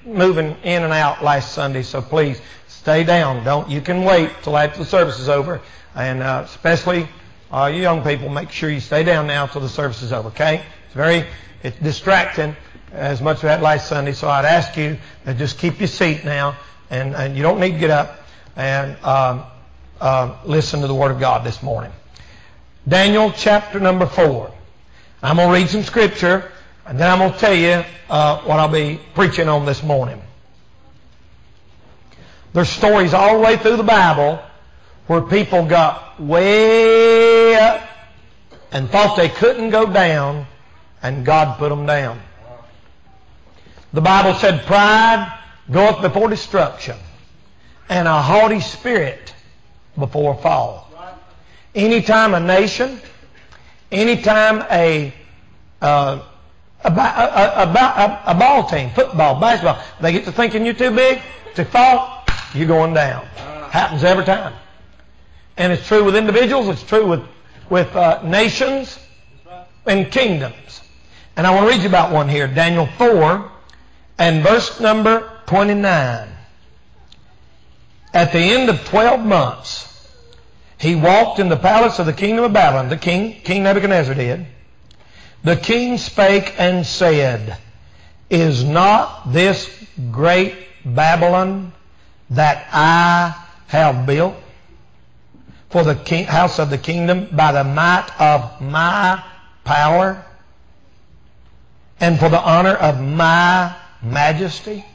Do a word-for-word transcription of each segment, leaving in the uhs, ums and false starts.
moving in and out last Sunday, so please stay down. Don't you can wait till after the service is over, and uh, especially uh, you young people, make sure you stay down now till the service is over. Okay? It's very it's distracting as much as that last Sunday, so I'd ask you to just keep your seat now, and, and you don't need to get up and um, uh, listen to the Word of God this morning. Daniel chapter number four. I'm going to read some scripture, and then I'm going to tell you uh, what I'll be preaching on this morning. There's stories all the way through the Bible where people got way up and thought they couldn't go down, and God put them down. The Bible said pride goeth before destruction, and a haughty spirit before a fall. Anytime a nation, anytime a, uh, a, a, a, a, a ball team, football, basketball, they get to thinking you're too big to fall, you're going down. Happens every time. And it's true with individuals, it's true with, with uh, nations and kingdoms. And I want to read you about one here, Daniel four and verse number twenty-nine. At the end of twelve months, he walked in the palace of the kingdom of Babylon. The king, King Nebuchadnezzar did. The king spake and said, Is not this great Babylon that I have built for the king, house of the kingdom by the might of my power and for the honor of my majesty?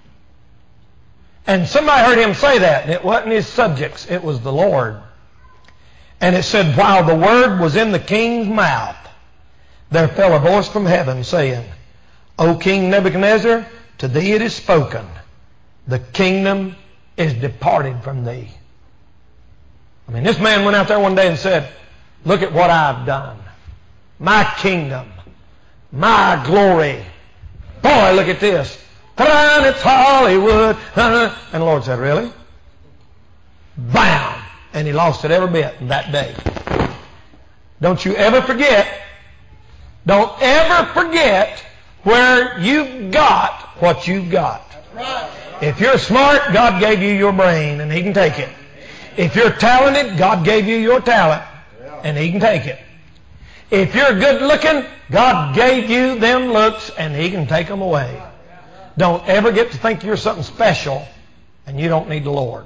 And somebody heard him say that, and it wasn't his subjects, it was the Lord. And it said, while the word was in the king's mouth, there fell a voice from heaven saying, O King Nebuchadnezzar, to thee it is spoken, the kingdom is departed from thee. I mean, this man went out there one day and said, look at what I've done. My kingdom, my glory. Boy, look at this. Ta-da, it's Hollywood. And the Lord said, really? Bam! And he lost it every bit that day. Don't you ever forget, don't ever forget where you got what you've got. If you're smart, God gave you your brain and He can take it. If you're talented, God gave you your talent and He can take it. If you're good looking, God gave you them looks and He can take them away. Don't ever get to think you're something special and you don't need the Lord.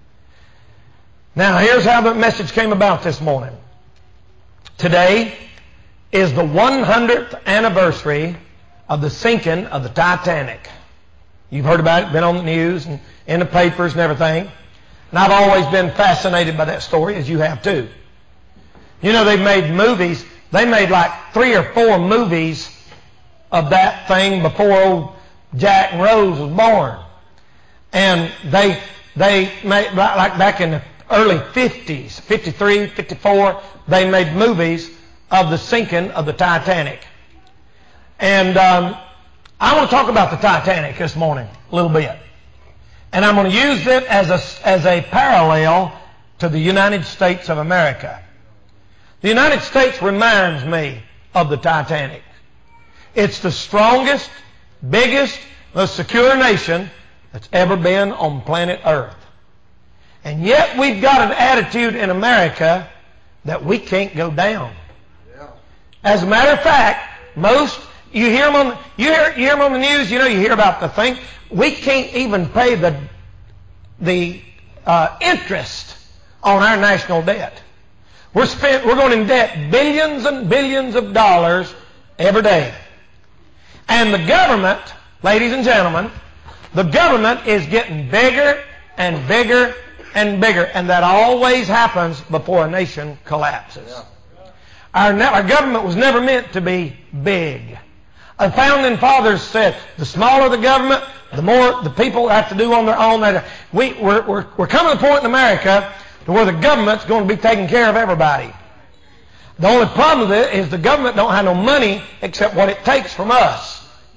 Now, here's how the message came about this morning. Today is the one hundredth anniversary of the sinking of the Titanic. You've heard about it, been on the news and in the papers and everything. And I've always been fascinated by that story, as you have too. You know, they've made movies. They made like three or four movies of that thing before old Jack and Rose was born. And they, they made, like back in the early fifties, fifty-three, fifty-four, they made movies of the sinking of the Titanic. And um, I want to talk about the Titanic this morning a little bit. And I'm going to use it as a, as a parallel to the United States of America. The United States reminds me of the Titanic. It's the strongest, biggest, most secure nation that's ever been on planet Earth. And yet we've got an attitude in America that we can't go down. As a matter of fact, most, you hear them on, you hear, you hear them on the news, you know, you hear about the thing. We can't even pay the, the uh, interest on our national debt. We're spent, we're going in debt billions and billions of dollars every day. And the government, ladies and gentlemen, the government is getting bigger and bigger and bigger. And that always happens before a nation collapses. Our, our government was never meant to be big. Our founding fathers said, the smaller the government, the more the people have to do on their own. We, we're, we're, we're coming to a point in America to where the government's going to be taking care of everybody. The only problem with it is the government don't have no money except what it takes from us.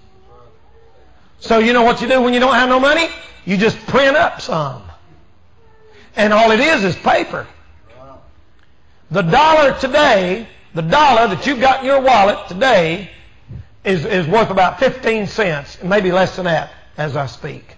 So you know what you do when you don't have no money? You just print up some. And all it is is paper. The dollar today, the dollar that you've got in your wallet today is, is worth about fifteen cents, maybe less than that. as I speak.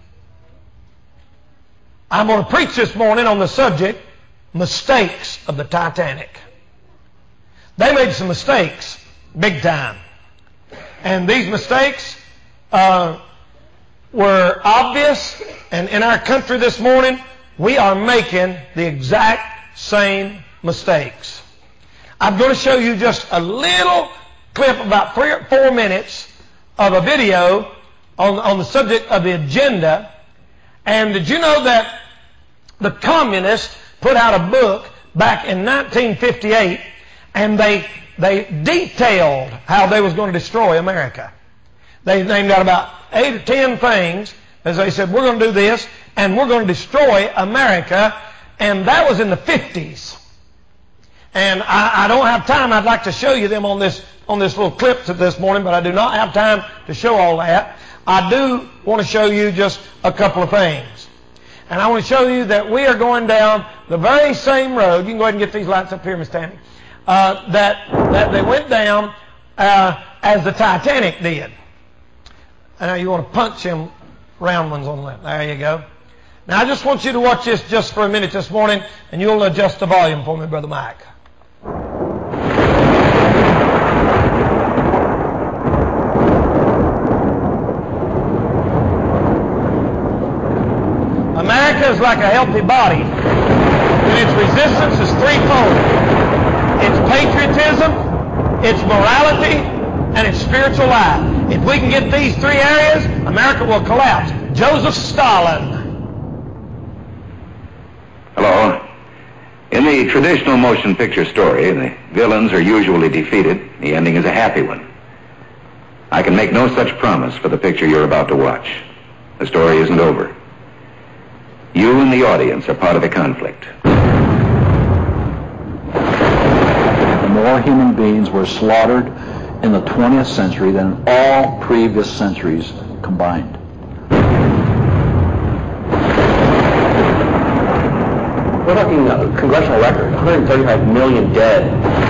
I'm going to preach this morning on the subject, mistakes of the Titanic. They made some mistakes, big time. And these mistakes uh, were obvious, and in our country this morning, we are making the exact same mistakes. I'm going to show you just a little clip, about three or four minutes, of a video on, on the subject of the agenda. And did you know that the communists put out a book back in nineteen fifty-eight, and they they detailed how they was going to destroy America. They named out about eight or ten things, as they said, we're going to do this, and we're going to destroy America, and that was in the fifties. And I, I don't have time. I'd like to show you them on this on this little clip to this morning, but I do not have time to show all that. I do want to show you just a couple of things. And I want to show you that we are going down the very same road. You can go ahead and get these lights up here, Miss Tammy. Uh, that, that they went down uh, as the Titanic did. And now you want to punch them round ones on the left. There you go. Now I just want you to watch this just for a minute this morning, and you'll adjust the volume for me, Brother Mike. America is like a healthy body, and its resistance is threefold. It's patriotism, it's morality, and it's spiritual life. If we can get these three areas, America will collapse. Joseph Stalin. Hello. In the traditional motion picture story, the villains are usually defeated. The ending is a happy one. I can make no such promise for the picture you're about to watch. The story isn't over. You and the audience are part of the conflict. More human beings were slaughtered in the twentieth century than all previous centuries combined. We're talking a congressional record, one hundred thirty-five million dead.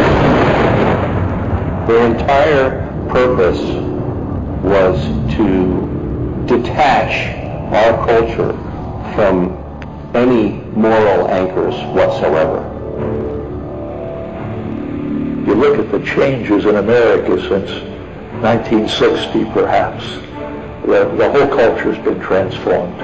Their entire purpose was to detach our culture from any moral anchors whatsoever. You look at the changes in America since nineteen sixty, perhaps. The, the whole culture has been transformed.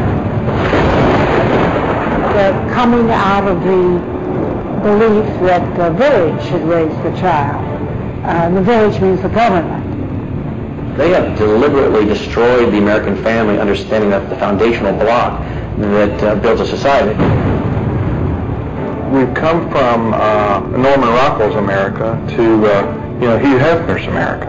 They're coming out of the belief that the village should raise the child. Uh, the village means the government. They have deliberately destroyed the American family, understanding that the foundational block that uh, builds a society. We've come from uh, Norman Rockwell's America to, uh, you know, Hugh Hefner's America.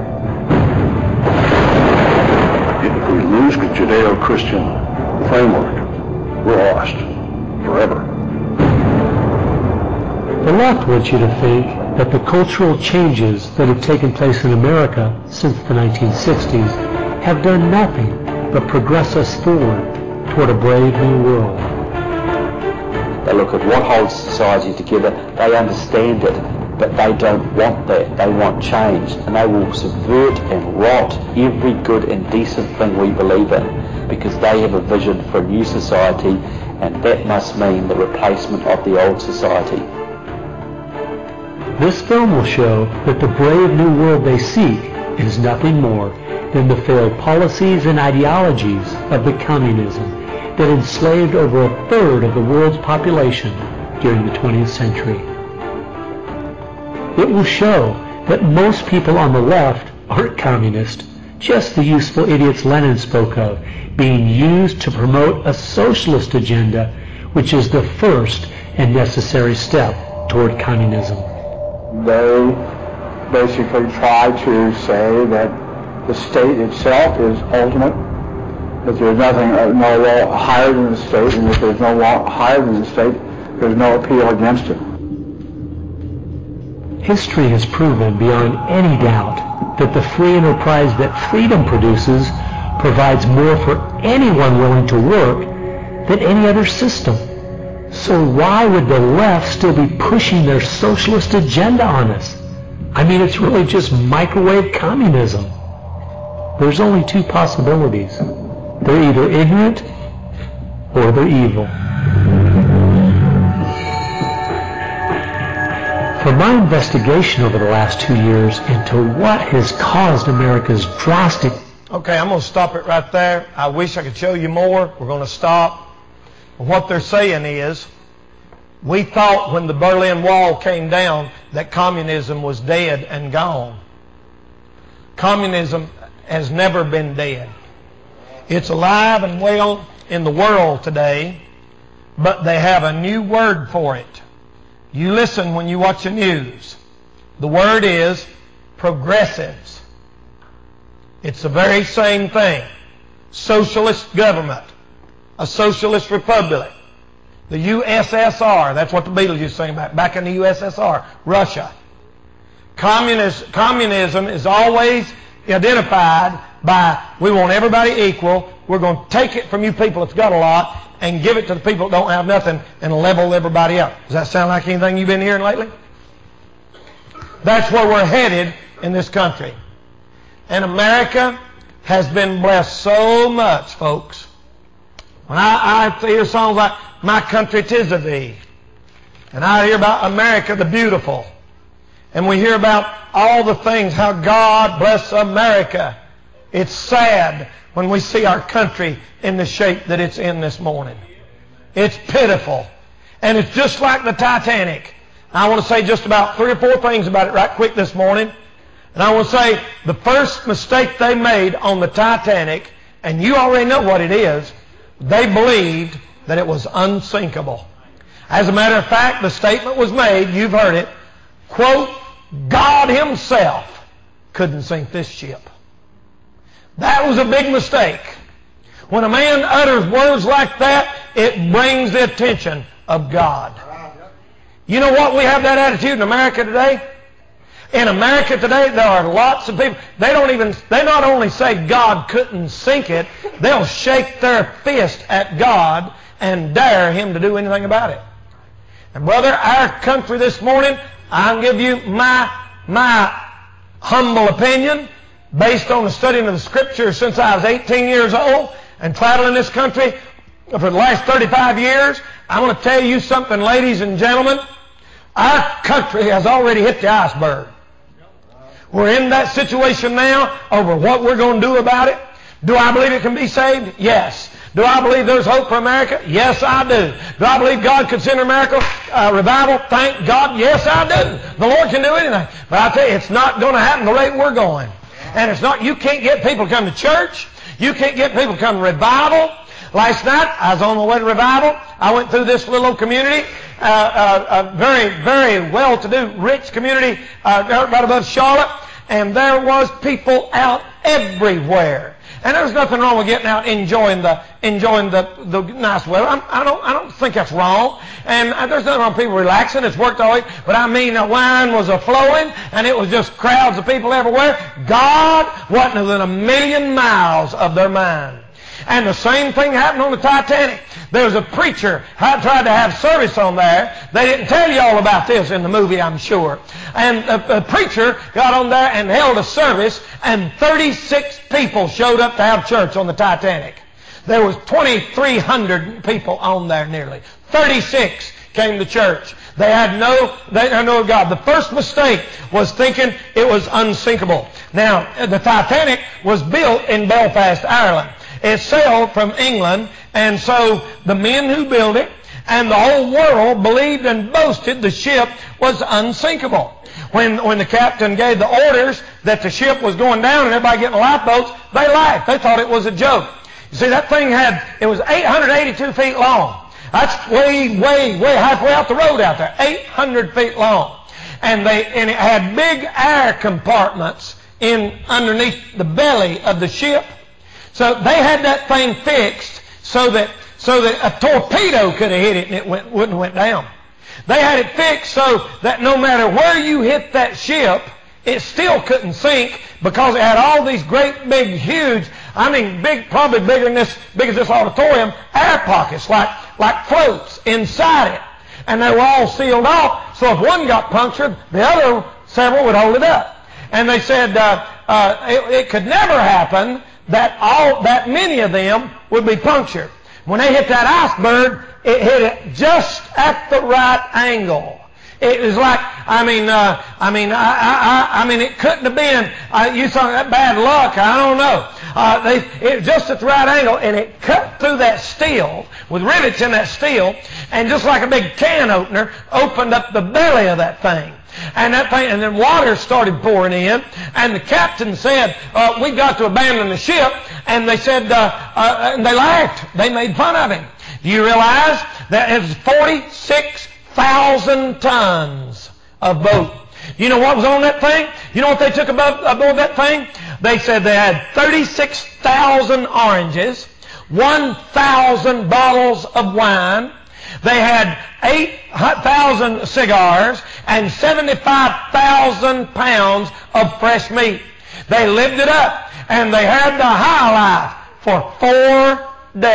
If we lose the Judeo-Christian framework, we're lost forever. The left wants you to think that the cultural changes that have taken place in America since the nineteen sixties have done nothing but progress us forward toward a brave new world. They look at what holds society together, they understand it, but they don't want that. They want change, and they will subvert and rot every good and decent thing we believe in, because they have a vision for a new society, and that must mean the replacement of the old society. This film will show that the brave new world they seek is nothing more than the failed policies and ideologies of the communism that enslaved over a third of the world's population during the twentieth century. It will show that most people on the left aren't communist, just the useful idiots Lenin spoke of, being used to promote a socialist agenda, which is the first and necessary step toward communism. They basically try to say that the state itself is ultimate, that there's nothing, uh, no law higher than the state, and if there's no law higher than the state, there's no appeal against it. History has proven beyond any doubt that the free enterprise that freedom produces provides more for anyone willing to work than any other system. So why would the left still be pushing their socialist agenda on us? I mean, it's really just microwave communism. There's only two possibilities. They're either ignorant or they're evil. From my investigation over the last two years into what has caused America's drastic... Okay, I'm going to stop it right there. I wish I could show you more. We're going to stop. What they're saying is, we thought when the Berlin Wall came down that communism was dead and gone. Communism has never been dead. It's alive and well in the world today, but they have a new word for it. You listen when you watch the news. The word is progressives. It's the very same thing. Socialist government. A socialist republic. The U S S R. That's what the Beatles used to sing about. Back in the U S S R. Russia. Communist, communism is always identified by, we want everybody equal. We're going to take it from you people that's got a lot and give it to the people that don't have nothing and level everybody up. Does that sound like anything you've been hearing lately? That's where we're headed in this country. And America has been blessed so much, folks. When I, I hear songs like My Country 'Tis of Thee, and I hear about America the Beautiful, and we hear about all the things, how God bless America. It's sad when we see our country in the shape that it's in this morning. It's pitiful. And it's just like the Titanic. I want to say just about three or four things about it right quick this morning. And I want to say the first mistake they made on the Titanic, and you already know what it is, they believed that it was unsinkable. As a matter of fact, the statement was made, you've heard it, quote, God himself couldn't sink this ship. That was a big mistake. When a man utters words like that, it brings the attention of God. You know what? We have that attitude in America today. In America today, there are lots of people, they don't even, they not only say God couldn't sink it, they'll shake their fist at God and dare him to do anything about it. And brother, our country this morning, I'll give you my, my humble opinion, based on the studying of the Scriptures since I was eighteen years old and traveling this country for the last thirty-five years. I want to tell you something, ladies and gentlemen. Our country has already hit the iceberg. We're in that situation now over what we're going to do about it. Do I believe it can be saved? Yes. Do I believe there's hope for America? Yes, I do. Do I believe God could send a miracle, uh, revival? Thank God. Yes, I do. The Lord can do anything. But I tell you, it's not going to happen the rate we're going. And it's not, you can't get people to come to church. You can't get people to come to revival. Last night, I was on the way to revival. I went through this little old community, uh, uh, a very, very well-to-do, rich community, uh, right above Charlotte. And there was people out everywhere. And there's nothing wrong with getting out enjoying the enjoying the, the nice weather. I'm, I don't I don't think that's wrong. And there's nothing wrong with people relaxing. It's worked all week. But I mean, the wine was a flowing, and it was just crowds of people everywhere. God wasn't within a million miles of their mind. And the same thing happened on the Titanic. There was a preacher who tried to have service on there. They didn't tell you all about this in the movie, I'm sure. And a, a preacher got on there and held a service, and thirty-six people showed up to have church on the Titanic. There was twenty-three hundred people on there nearly. thirty-six came to church. They had no, they had no God. The first mistake was thinking it was unsinkable. Now, the Titanic was built in Belfast, Ireland. It sailed from England, and so the men who built it and the whole world believed and boasted the ship was unsinkable. When, when the captain gave the orders that the ship was going down and everybody getting lifeboats, they laughed. They thought it was a joke. You see, that thing had, it was eight hundred eighty-two feet long. That's way, way, way halfway out the road out there. eight hundred feet long. And they, and it had big air compartments in underneath the belly of the ship. So they had that thing fixed so that so that a torpedo could have hit it and it went, wouldn't have went down. They had it fixed so that no matter where you hit that ship, it still couldn't sink because it had all these great big, huge, I mean, big, probably bigger than this, big as this auditorium, air pockets like like floats inside it, and they were all sealed off. So if one got punctured, the other several would hold it up. And they said uh, uh, it, it could never happen that all that many of them would be punctured. When they hit that iceberg, it hit it just at the right angle. It was like, I mean, uh, I mean, I, I, I mean, it couldn't have been. Uh, you saw that bad luck. I don't know. Uh, they, it was just at the right angle, and it cut through that steel with rivets in that steel, and just like a big can opener, opened up the belly of that thing. And that thing, and then water started pouring in, and the captain said, uh, "We got to abandon the ship." And they said, uh, uh, and they laughed. They made fun of him. Do you realize that it was forty-six thousand tons of boat? You know what was on that thing? You know what they took above, aboard that thing? They said they had thirty-six thousand oranges, one thousand bottles of wine. They had eight thousand cigars and seventy-five thousand pounds of fresh meat. They lived it up, and they had the high life for four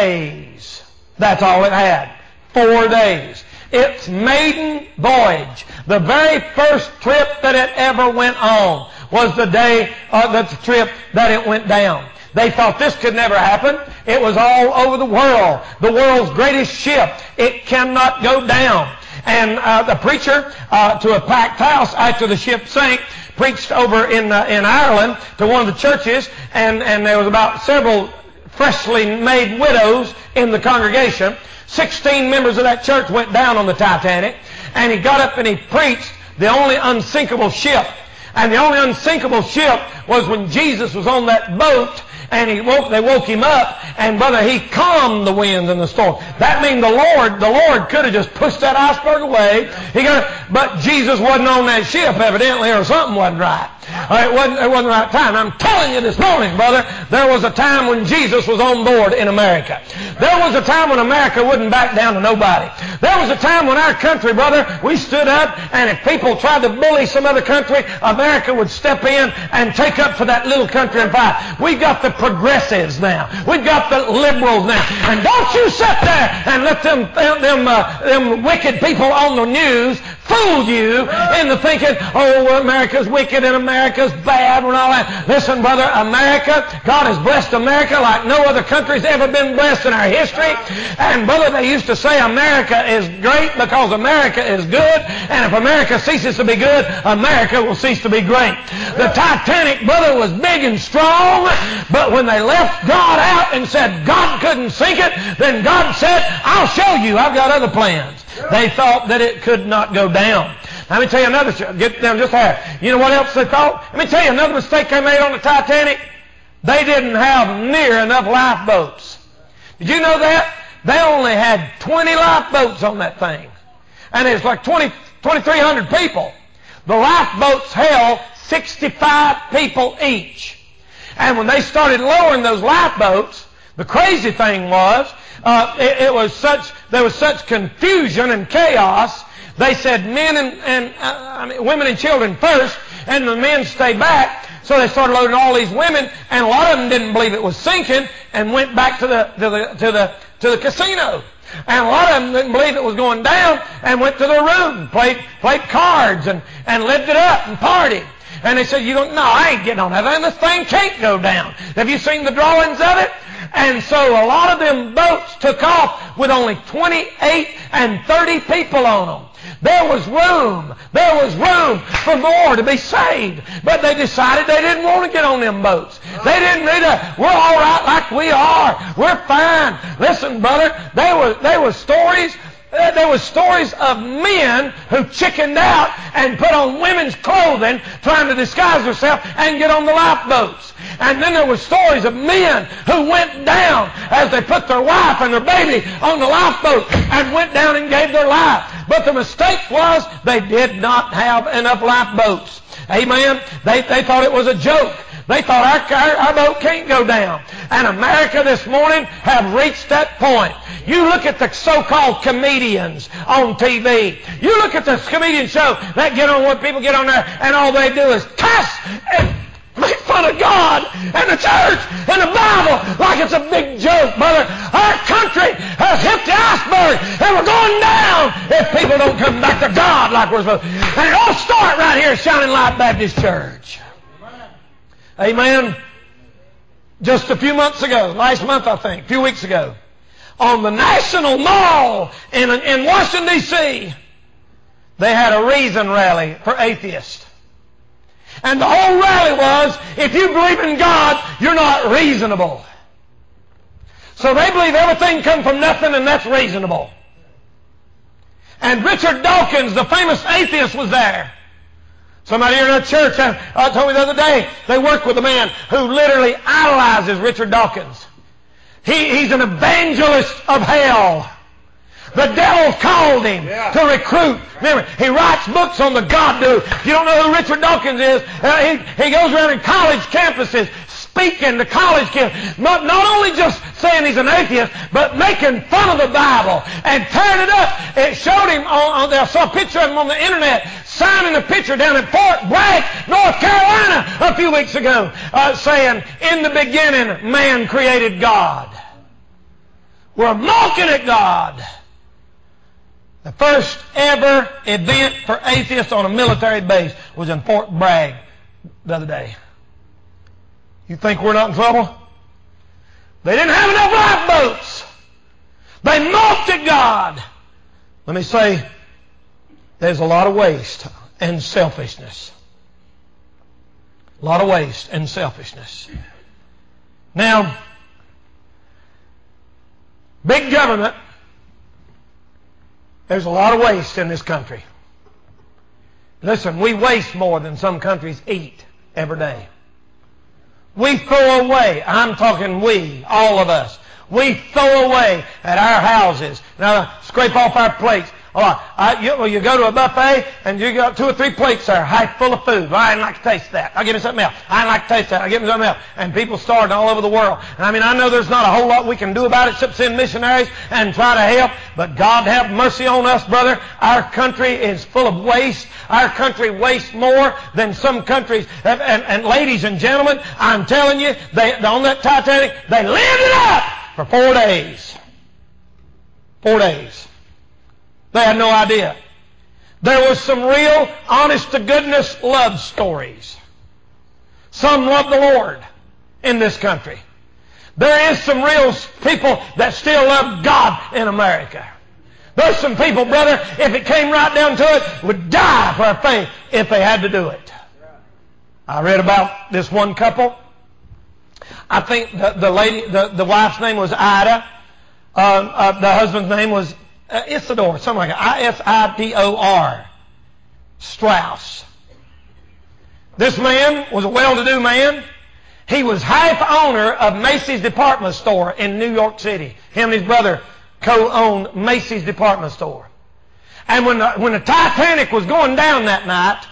days. That's all it had. Four days. Its maiden voyage, the very first trip that it ever went on, was the day, uh, the trip that it went down. They thought this could never happen. It was all over the world. The world's greatest ship. It cannot go down. And uh, the preacher, uh, to a packed house after the ship sank, preached over in uh, in Ireland to one of the churches, and, and there was about several freshly made widows in the congregation. Sixteen members of that church went down on the Titanic, and he got up and he preached the only unsinkable ship. And the only unsinkable ship was when Jesus was on that boat, and he woke, they woke him up, and brother, he calmed the winds and the storm. That means the Lord, the Lord could have just pushed that iceberg away. He could have, but Jesus wasn't on that ship evidently, or something wasn't right. Uh, it wasn't, it wasn't the right time. I'm telling you this morning, brother, there was a time when Jesus was on board in America. There was a time when America wouldn't back down to nobody. There was a time when our country, brother, we stood up, and if people tried to bully some other country, America would step in and take up for that little country and fight. We've got the progressives now. We've got the liberals now. And don't you sit there and let them them uh, them wicked people on the news fool you into thinking, oh, America's wicked and America's bad and all that. Listen, brother, America, God has blessed America like no other country's ever been blessed in our history. And brother, they used to say America is great because America is good, and if America ceases to be good, America will cease to be great. The Titanic, brother, was big and strong, but when they left God out and said God couldn't sink it, then God said, I'll show you, I've got other plans. They thought that it could not go down. Let me tell you another, get down just half. You know what else they thought? Let me tell you another mistake they made on the Titanic. They didn't have near enough lifeboats. Did you know that? They only had twenty lifeboats on that thing. And it's like twenty, twenty-three hundred people. The lifeboats held sixty-five people each. And when they started lowering those lifeboats, the crazy thing was, uh, it, it was such, there was such confusion and chaos. They said men and, and uh, I mean, women and children first, and the men stayed back. So they started loading all these women, and a lot of them didn't believe it was sinking, and went back to the to the to the to the casino. And a lot of them didn't believe it was going down, and went to their room, played played cards, and and lived it up and partied. And they said, "You don't? No, I ain't getting on that thing. This thing can't go down." Have you seen the drawings of it? And so a lot of them boats took off with only twenty-eight and thirty people on them. There was room. There was room for more to be saved. But they decided they didn't want to get on them boats. They didn't need to. We're all right like we are. We're fine. Listen, brother, there were, there were stories. Uh, there were stories of men who chickened out and put on women's clothing trying to disguise themselves and get on the lifeboats. And then there were stories of men who went down as they put their wife and their baby on the lifeboat and went down and gave their life. But the mistake was they did not have enough lifeboats. Amen? They, they thought it was a joke. They thought our, our, our boat can't go down. And America this morning have reached that point. You look at the so-called comedians on T V. You look at the comedian show that get on what people get on there, and all they do is cuss and make fun of God and the church and the Bible like it's a big joke, brother. Our country has hit the iceberg, and we're going down if people don't come back to God like we're supposed to. And it all start right here at Shining Light Baptist Church. Amen. just a few months ago, last month I think, a few weeks ago, on the National Mall in, in Washington, D C, they had a reason rally for atheists. And the whole rally was, if you believe in God, you're not reasonable. So they believe everything comes from nothing and that's reasonable. And Richard Dawkins, the famous atheist, was there. Somebody here in our church uh, told me the other day they work with a man who literally idolizes Richard Dawkins. He, he's an evangelist of hell. The devil called him yeah. to recruit. Remember, he writes books on the God do. If you don't know who Richard Dawkins is, uh, he, he goes around in college campuses speaking to college kids. Not, not only just saying he's an atheist, but making fun of the Bible and tearing it up. It showed him on, on I saw a picture of him on the internet signing a picture down in Fort Bragg, North Carolina a few weeks ago, uh, saying, in the beginning, man created God. We're mocking at God. The first ever event for atheists on a military base was in Fort Bragg the other day. You think we're not in trouble? They didn't have enough lifeboats. They mocked at God. Let me say, there's a lot of waste and selfishness. A lot of waste and selfishness. Now, big government, there's a lot of waste in this country. Listen, we waste more than some countries eat every day. We throw away, I'm talking we, all of us, we throw away at our houses. Now, scrape off our plates. Oh, I, you, well, you go to a buffet and you got two or three plates there, half full of food. Well, I didn't like to taste that. I'll give me something else. I didn't like to taste that. I'll give me something else. And people starving all over the world. And I mean, I know there's not a whole lot we can do about it except send missionaries and try to help. But God have mercy on us, brother. Our country is full of waste. Our country wastes more than some countries. And, and, and ladies and gentlemen, I'm telling you, they, on that Titanic, they lived it up for four days. Four days. They had no idea. There was some real, honest-to-goodness love stories. Some love the Lord in this country. There is some real people that still love God in America. There's some people, brother, if it came right down to it, would die for a faith if they had to do it. I read about this one couple. I think the, the lady, the, the wife's name was Ida. Uh, uh, the husband's name was Uh, Isidore, something like that. I S I D O R. Strauss. This man was a well-to-do man. He was half owner of Macy's department store in New York City. Him and his brother co-owned Macy's department store. And when the, when the Titanic was going down that night,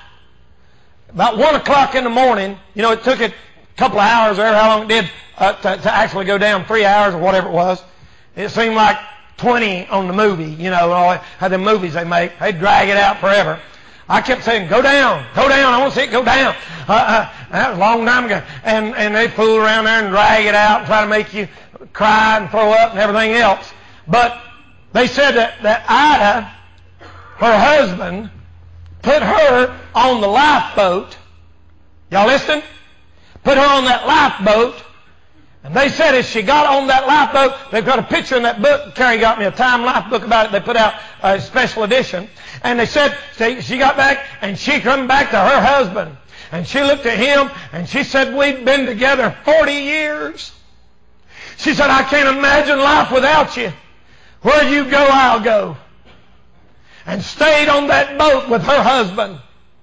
about one o'clock in the morning, you know, it took it a couple of hours or how long it did uh, to, to actually go down, three hours or whatever it was. It seemed like twenty on the movie, you know, all how the movies they make, they drag it out forever. I kept saying, go down, go down, I want to see it go down. Uh, uh, that was a long time ago. And, and they fool around there and drag it out and try to make you cry and throw up and everything else. But they said that, that Ida, her husband, put her on the lifeboat. Y'all listening? Put her on that lifeboat. And they said as she got on that lifeboat, they've got a picture in that book. Carrie got me a Time Life book about it. They put out a special edition. And they said she got back and she come back to her husband. And she looked at him and she said, we've been together forty years. She said, I can't imagine life without you. Where you go, I'll go. And stayed on that boat with her husband.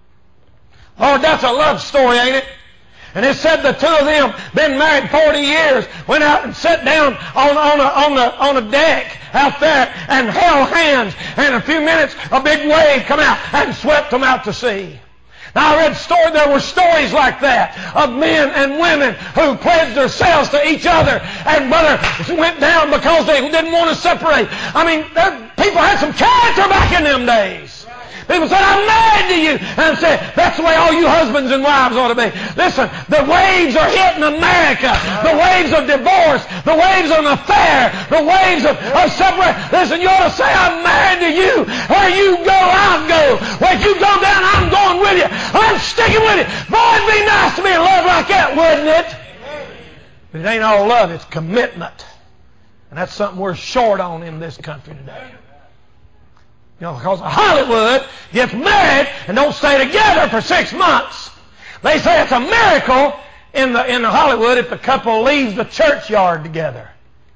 Lord, that's a love story, ain't it? And it said the two of them, been married forty years, went out and sat down on, on, a, on, a, on a deck out there and held hands. And in a few minutes, a big wave come out and swept them out to sea. Now, I read story, there were stories like that of men and women who pledged themselves to each other and, brother, went down because they didn't want to separate. I mean, people had some character back in them days. People said, I'm married to you. And I said, that's the way all you husbands and wives ought to be. Listen, the waves are hitting America. The waves of divorce. The waves of an affair. The waves of, of separation. Listen, you ought to say, I'm married to you. Where you go, I'll go. Where you go down, I'm going with you. I'm sticking with you. Boy, it'd be nice to be in love like that, wouldn't it? But it ain't all love, it's commitment. And that's something we're short on in this country today. You know, because Hollywood gets married and don't stay together for six months. They say it's a miracle in the in the Hollywood if the couple leaves the churchyard together.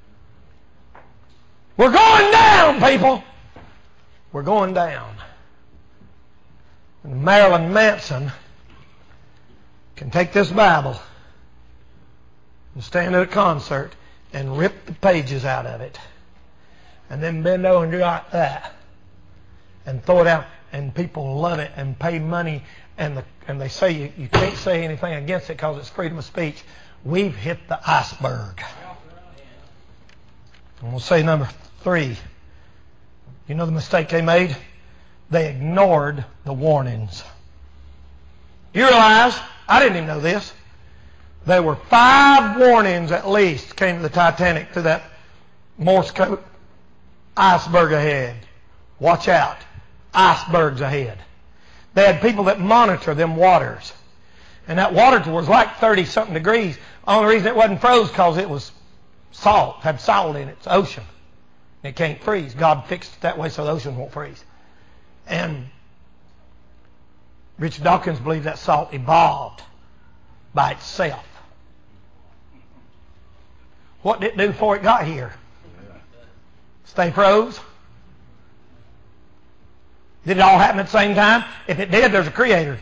We're going down, people. We're going down. And Marilyn Manson can take this Bible and stand at a concert and rip the pages out of it and then bend over and do like that and throw it out, and people love it and pay money, and the, and they say you, you can't say anything against it because it's freedom of speech. We've hit the iceberg. And we'll say number three. You know the mistake they made? They ignored the warnings. You realize, I didn't even know this, there were five warnings at least came to the Titanic through that Morse code. Iceberg ahead. Watch out. Icebergs ahead. They had people that monitor them waters. And that water was like thirty-something degrees. The only reason it wasn't froze because it was salt, had salt in it. It's ocean. It can't freeze. God fixed it that way so the ocean won't freeze. And Richard Dawkins believes that salt evolved by itself. What did it do before it got here? Stay froze? Did it all happen at the same time? If it did, there's a creator.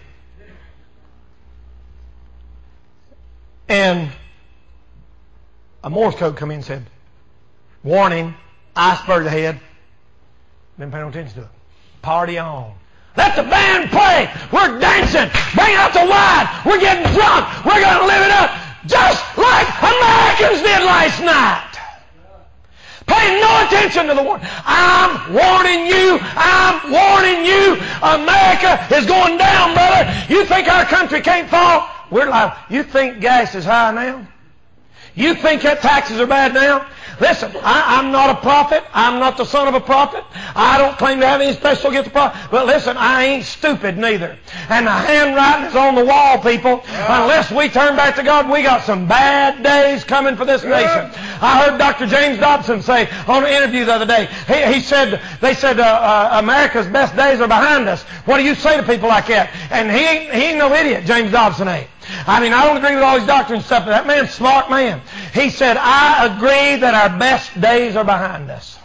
And a Morse code come in and said, warning, iceberg ahead. Didn't pay no attention to it. Party on. Let the band play. We're dancing. Bring out the wine. We're getting drunk. We're going to live it up just like Americans did last night. Pay no attention to the warning. I'm warning you. I'm warning you. America is going down, brother. You think our country can't fall? We're like, you think gas is high now? You think that taxes are bad now? Listen, I, I'm not a prophet. I'm not the son of a prophet. I don't claim to have any special gift of prophet. But listen, I ain't stupid neither. And the handwriting is on the wall, people. Unless we turn back to God, we got some bad days coming for this nation. I heard Doctor James Dobson say on an interview the other day, he, he said, they said, uh, uh, America's best days are behind us. What do you say to people like that? And he ain't, he ain't no idiot, James Dobson ain't. I mean, I don't agree with all his doctrine and stuff, but that man's a smart man. He said, I agree that our best days are behind us.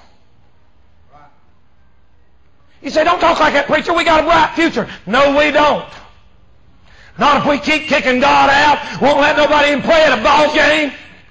You say, don't talk like that, preacher. We got a bright future. No, we don't. Not if we keep kicking God out, won't let nobody even play at a ball game.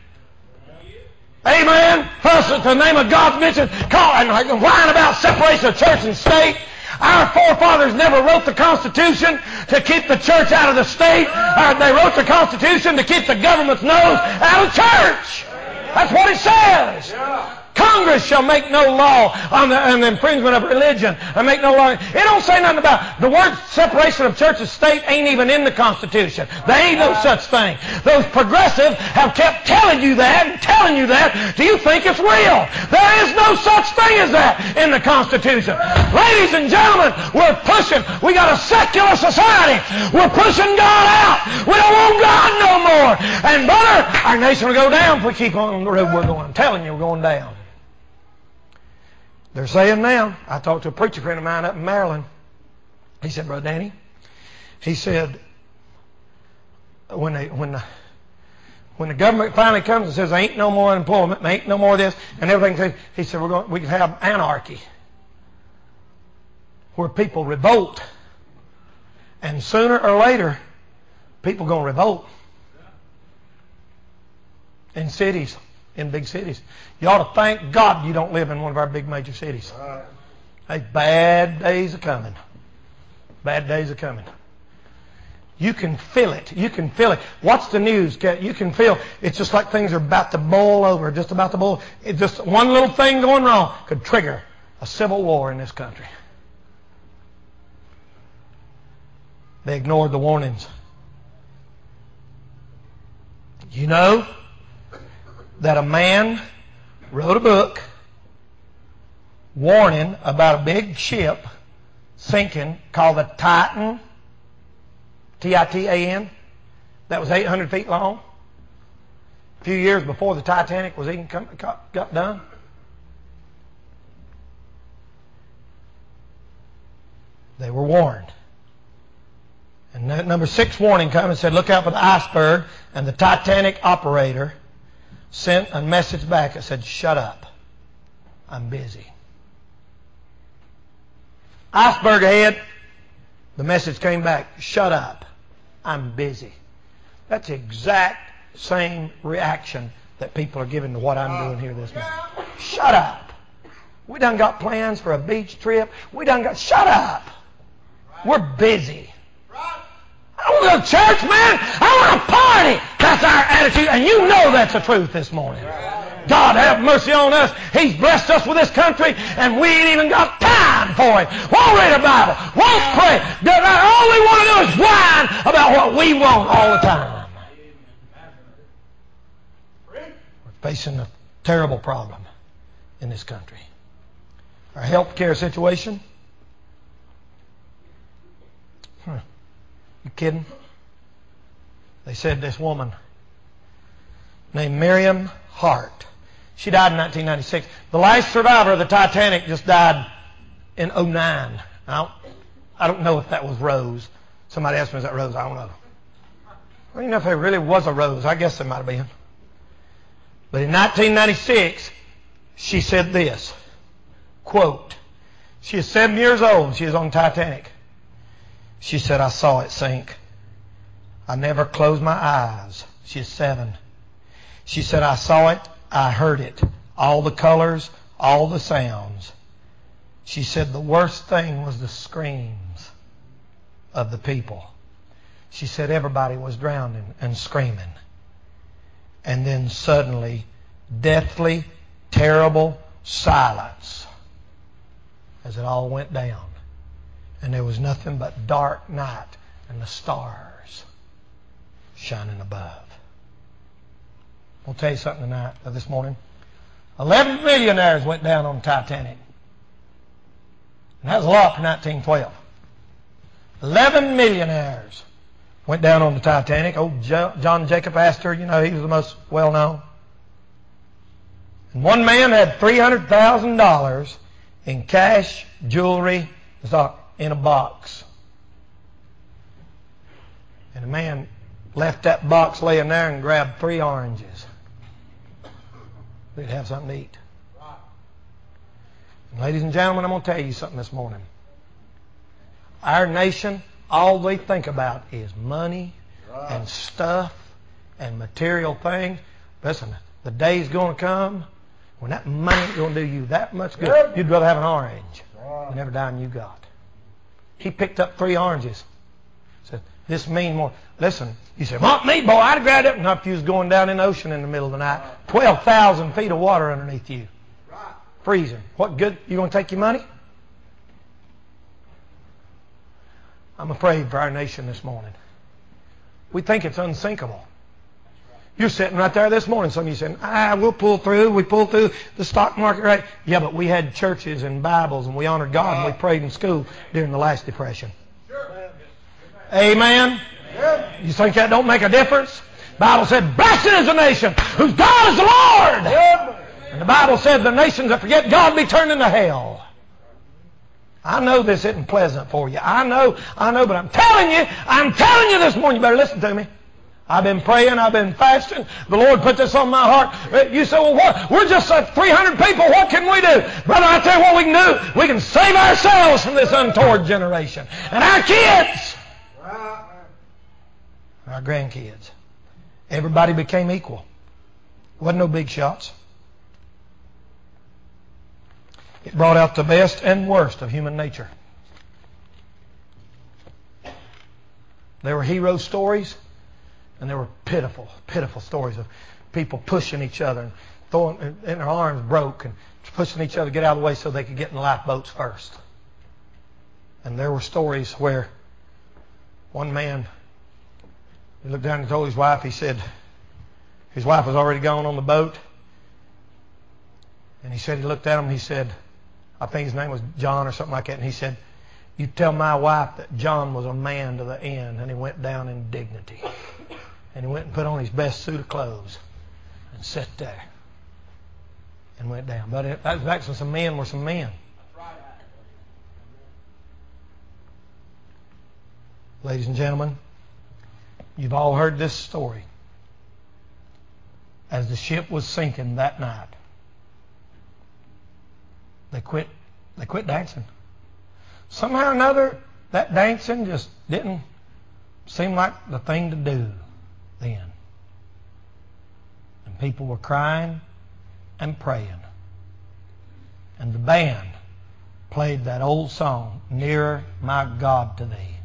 Amen. Plus, in the name of God's mission, call and whine about separation of church and state. Our forefathers never wrote the Constitution to keep the church out of the state. Uh, they wrote the Constitution to keep the government's nose out of church. That's what it says. Congress shall make no law on the, on the infringement of religion. And make no law. It don't say nothing about the word separation of church and state ain't even in the Constitution. There ain't no such thing. Those progressives have kept telling you that and telling you that. Do you think it's real? There is no such thing as that in the Constitution. Ladies and gentlemen, we're pushing. We got a secular society. We're pushing God out. We don't want God no more. And brother, our nation will go down if we keep on the road we're going. I'm telling you, we're going down. They're saying now, I talked to a preacher friend of mine up in Maryland. He said, Brother Danny, he said, when they, when the, when the government finally comes and says there ain't no more unemployment, there ain't no more of this, and everything, he said, we're going, we can have anarchy where people revolt. And sooner or later, people are going to revolt in cities. In big cities. You ought to thank God you don't live in one of our big major cities. Hey, bad days are coming. Bad days are coming. You can feel it. You can feel it. Watch the news. You can feel it's just like things are about to boil over. Just about to boil. It's just one little thing going wrong could trigger a civil war in this country. They ignored the warnings. You know that a man wrote a book warning about a big ship sinking called the Titan, T I T A N, that was eight hundred feet long. a few years before the Titanic was even come, got done. They were warned. And that number six warning came and said, look out for the iceberg. And the Titanic operator sent a message back that said, shut up. I'm busy. Iceberg ahead. The message came back, shut up. I'm busy. That's the exact same reaction that people are giving to what I'm doing here this morning. Shut up. We done got plans for a beach trip. We done got... Shut up. We're busy. I want to go to church, man. I want to party. That's our attitude. And you know that's the truth this morning. God have mercy on us. He's blessed us with this country, and we ain't even got time for it. Won't read a Bible. Won't pray. All we want to do is whine about what we want all the time. We're facing a terrible problem in this country. Our health care situation. Huh. You kidding? They said this woman named Miriam Hart. She died in nineteen ninety-six. The last survivor of the Titanic just died in oh nine. Now, I don't know if that was Rose. Somebody asked me, is that Rose? I don't know. I don't even know if there really was a Rose. I guess there might have been. But in nineteen ninety-six, she said this, quote, she is seven years old. She is on Titanic. She said, I saw it sink. I never closed my eyes. She is seven. She said, I saw it. I heard it. All the colors, all the sounds. She said the worst thing was the screams of the people. She said everybody was drowning and screaming. And then suddenly, deathly, terrible silence as it all went down. And there was nothing but dark night and the stars shining above. I'll tell you something tonight, uh, this morning. Eleven millionaires went down on the Titanic. And that was a lot for nineteen twelve. Eleven millionaires went down on the Titanic. Old John Jacob Astor, you know, he was the most well-known. And one man had three hundred thousand dollars in cash, jewelry, in a box. And the man left that box laying there and grabbed three oranges. They'd have something to eat. And ladies and gentlemen, I'm going to tell you something this morning. Our nation, all they think about is money and stuff and material things. Listen, the day's going to come when that money ain't going to do you that much good. You'd rather have an orange than every dime you got. He picked up three oranges. Said, this mean more. Listen, you said, want me, boy? I'd have grabbed it. Not if you was going down in the ocean in the middle of the night. twelve thousand feet of water underneath you. Freezing. What good? You going to take your money? I'm afraid for our nation this morning. We think it's unsinkable. You're sitting right there this morning. Some of you saying, ah, we'll pull through. We pull through the stock market, right? Yeah, but we had churches and Bibles and we honored God and we prayed in school during the last depression. Amen? You think that don't make a difference? The Bible said, blessed is the nation whose God is the Lord. And the Bible said the nations that forget God be turned into hell. I know this isn't pleasant for you. I know, I know, but I'm telling you, I'm telling you this morning, you better listen to me. I've been praying, I've been fasting. The Lord put this on my heart. You say, well, what? We're just uh, three hundred people. What can we do? Brother, I tell you what we can do. We can save ourselves from this untoward generation. And our kids. Our grandkids. Everybody became equal. Wasn't no big shots. It brought out the best and worst of human nature. There were hero stories, and there were pitiful, pitiful stories of people pushing each other and throwing, and their arms broke and pushing each other to get out of the way so they could get in the lifeboats first. And there were stories where one man, he looked down and told his wife, he said, his wife was already gone on the boat. And he said, he looked at him and he said, I think his name was John or something like that. And he said, you tell my wife that John was a man to the end. And he went down in dignity. And he went and put on his best suit of clothes. and sat there and went down. But it, that was back when some men were some men. Ladies and gentlemen, you've all heard this story. As the ship was sinking that night, they quit. They quit dancing. Somehow or another, that dancing just didn't seem like the thing to do then. And people were crying and praying. And the band played that old song, Nearer My God to Thee.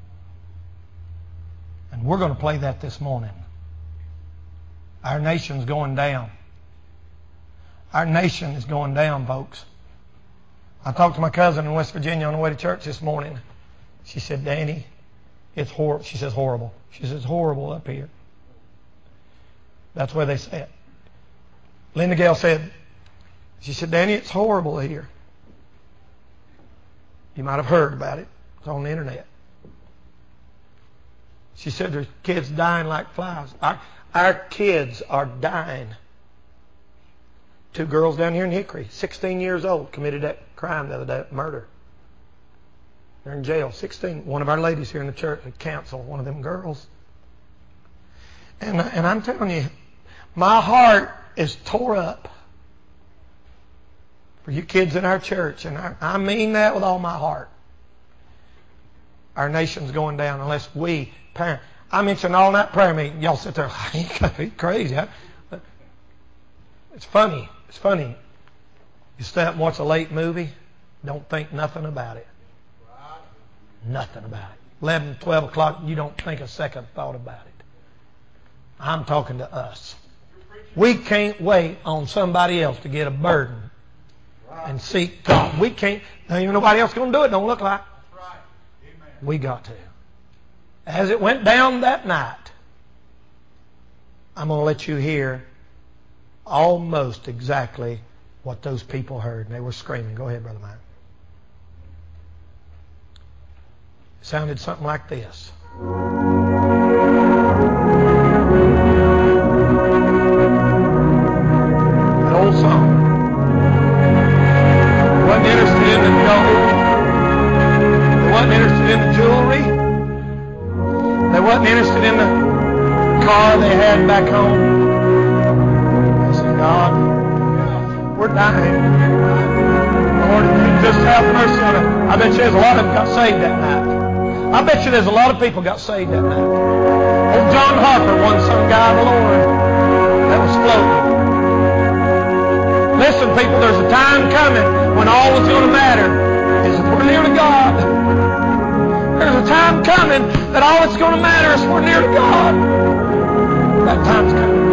And we're going to play that this morning. Our nation's going down. Our nation is going down, folks. I talked to my cousin in West Virginia on the way to church this morning. She said, Danny, it's horrible. She says horrible. She says it's horrible up here. That's where they say it. Linda Gale said, she said, Danny, it's horrible here. You might have heard about it. It's on the internet. She said there's kids dying like flies. Our, our kids are dying. Two girls down here in Hickory, sixteen years old, committed that crime the other day, murder. They're in jail, sixteen. One of our ladies here in the church had counseled one of them girls. And, and I'm telling you, my heart is tore up for you kids in our church. And I, I mean that with all my heart. Our nation's going down unless we, parents. I mentioned all night prayer meeting. Y'all sit there, like, crazy. Huh? It's funny. It's funny. You stay up and watch a late movie, don't think nothing about it. Nothing about it. eleven, twelve o'clock, you don't think a second thought about it. I'm talking to us. We can't wait on somebody else to get a burden and seek God. We can't. There ain't nobody else going to do it. Don't look like. We got to. As it went down that night, I'm going to let you hear almost exactly what those people heard. And they were screaming. Go ahead, Brother Mike. It sounded something like this. An old song. They wasn't interested in the gold. They wasn't interested in the jewelry. They wasn't interested in the car they had back home. God, we're dying. Lord, just have mercy on us. I bet you there's a lot of them got saved that night. I bet you there's a lot of people got saved that night. Old John Harper won some guy of the Lord that was floating. Listen, people, there's a time coming when all that's going to matter is if we're near to God. There's a time coming that all that's going to matter is if we're near to God. That time's coming.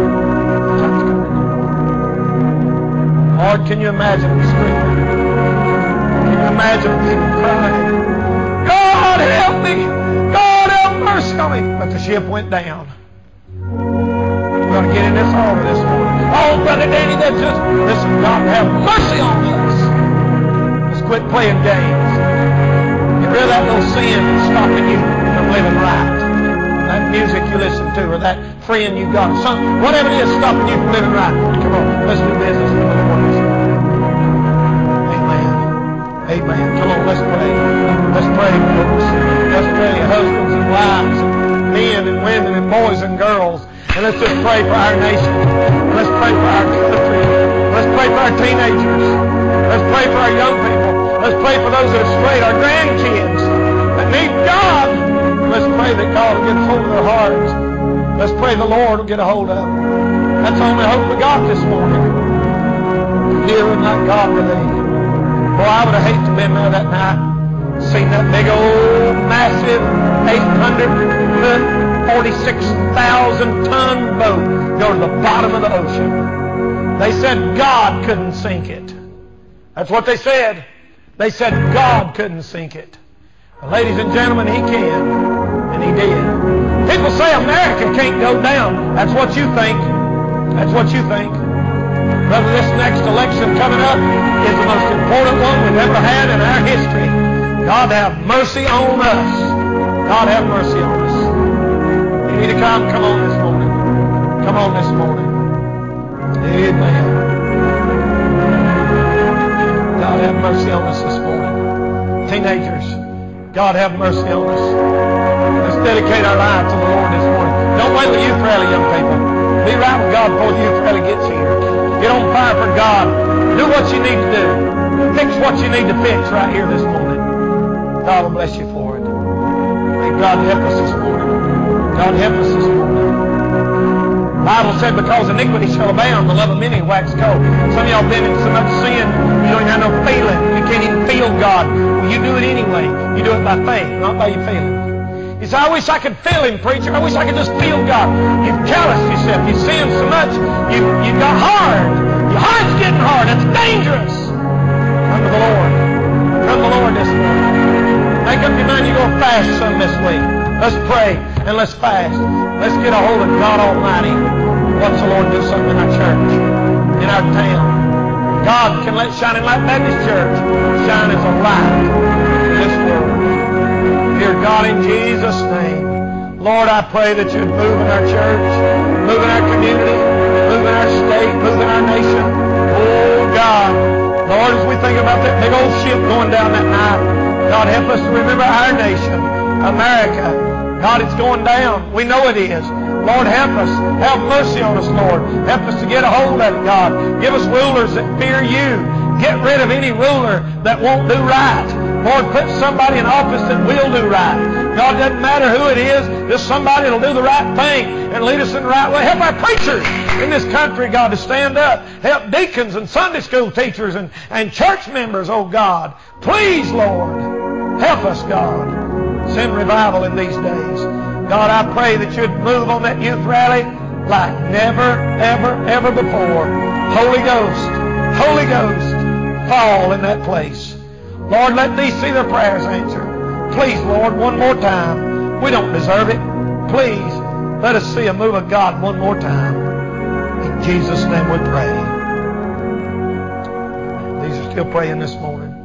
Lord, can you imagine them screaming? Can you imagine people crying? God, help me! God, have mercy on me! But the ship went down. We're going to get in this harbor this morning. Oh, Brother Danny, that's just... Listen, God, have mercy on us. Let's quit playing games. Get rid of that little sin that's stopping you from living right. That music you listen to, or that friend you got, or something, whatever it is stopping you from living right. Come on, let's do business for the Lord. Amen. Amen. Come on, let's pray. Let's pray, folks. Let's pray, husbands and wives, and men and women and boys and girls. And let's just pray for our nation. Let's pray for our country. Let's pray for our teenagers. Let's pray for our young people. Let's pray for those that are straight, our grandkids that need God. Let's pray that God will get a hold of their hearts. Let's pray the Lord will get a hold of them. That's the only hope we got this morning. Hearing like God with thee. Boy, I would have hated to have been there that night. Seen that big old, massive, eight hundred forty-six thousand ton boat go to the bottom of the ocean. They said God couldn't sink it. That's what they said. They said God couldn't sink it. Well, ladies and gentlemen, He can. And He did. People say America can't go down. That's what you think. That's what you think. Brother, this next election coming up is the most important one we've ever had in our history. God have mercy on us. God have mercy on us. You need to come. Come on this morning. Come on this morning. Amen. God have mercy on us this morning. Teenagers, God have mercy on us. Let's dedicate our lives to the Lord this morning. Don't wait till youth rally, young people. Be right with God before the youth rally gets here. Get on fire for God. Do what you need to do. Fix what you need to fix right here this morning. God will bless you for it. May God help us this morning. God help us this morning. The Bible said, because iniquity shall abound, the love of many wax cold. Some of y'all been in so much sin, you don't even have no feeling. You can't even feel God. Well, you do it anyway. You do it by faith, not by your feeling. You say, I wish I could feel Him, preacher. I wish I could just feel God. You've calloused yourself. You've sinned so much. You, you've got hard. Your heart's getting hard. That's dangerous. Come to the Lord. Come to the Lord this morning. Make up your mind you're going to fast some this week. Let's pray and let's fast. Let's get a hold of God Almighty. Watch the Lord do something in our church, in our town. God can let Shining Light Baptist Church shine as a light in this world. Dear God, in Jesus' name, Lord, I pray that you'd move in our church, move in our community, move in our state, move in our nation. Oh, God. Lord, as we think about that big old ship going down that night, God, help us to remember our nation, America. God, it's going down. We know it is. Lord, help us. Have mercy on us, Lord. Help us to get a hold of it, God. Give us rulers that fear you. Get rid of any ruler that won't do right. Lord, put somebody in office that will do right. God, it doesn't matter who it is. Just somebody that'll do the right thing and lead us in the right way. Help our preachers in this country, God, to stand up. Help deacons and Sunday school teachers and, and church members, oh God. Please, Lord, help us, God. Send revival in these days. God, I pray that you'd move on that youth rally like never, ever, ever before. Holy Ghost, Holy Ghost, fall in that place. Lord, let these see their prayers answered. Please, Lord, one more time. We don't deserve it. Please, let us see a move of God one more time. In Jesus' name we pray. These are still praying this morning.